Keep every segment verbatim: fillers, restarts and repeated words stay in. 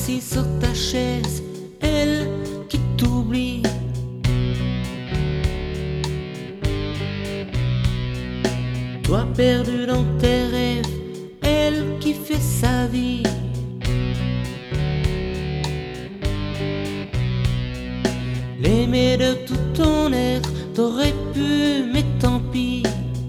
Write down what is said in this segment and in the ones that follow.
assise sur ta chaise, elle qui t'oublie. Toi perdu dans tes rêves, elle qui fait sa vie. L'aimer de tout ton être, t'aurais pu, mais tant pis.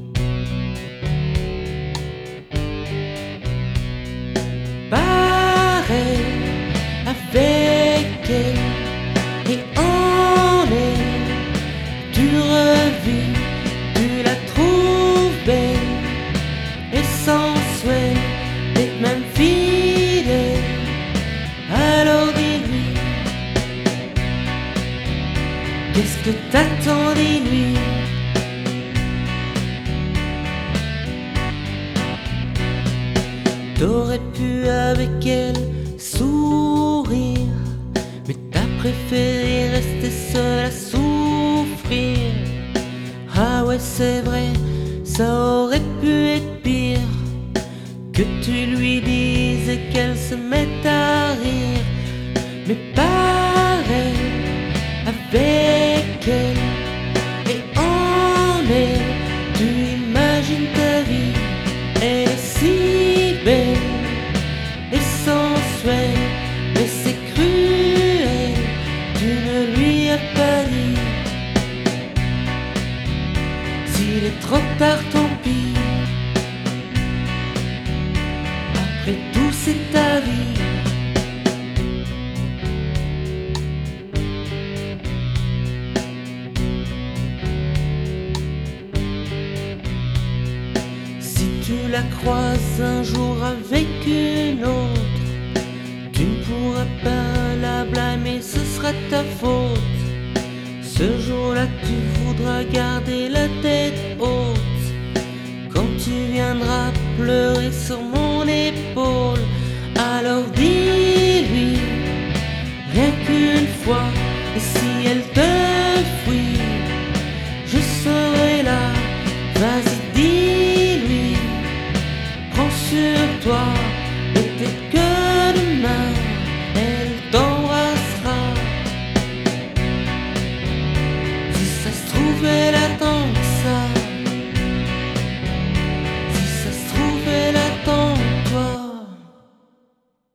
Pareil avec elle, et en elle, tu revis, tu la trouves belle et sensuelle, et même fidèle. Alors dis-lui, qu'est-ce que t'attends, dis-lui. T'aurais pu avec elle sourire, mais t'as préféré rester seule à souffrir. Ah ouais, c'est vrai, ça aurait pu être pire, que tu lui dises et qu'elle se mette à rire. Mais pareil avec elle, et en elle, tu imagines ta vie. Elle est si belle et sensuelle, mais c'est cruel, tu ne lui as pas dit. S'il est trop tard, tant pis. Après tout, c'est ta vie. Si tu la croises un jour avec une autre, tu ne pourras pas la blâmer, ce sera ta faute. Ce jour-là, tu voudras garder la tête haute, quand tu viendras pleurer sur mon épaule. Alors dis-lui, rien qu'une fois, et si elle te fuit, je serai là. Vas-y, dis-lui, prends sur toi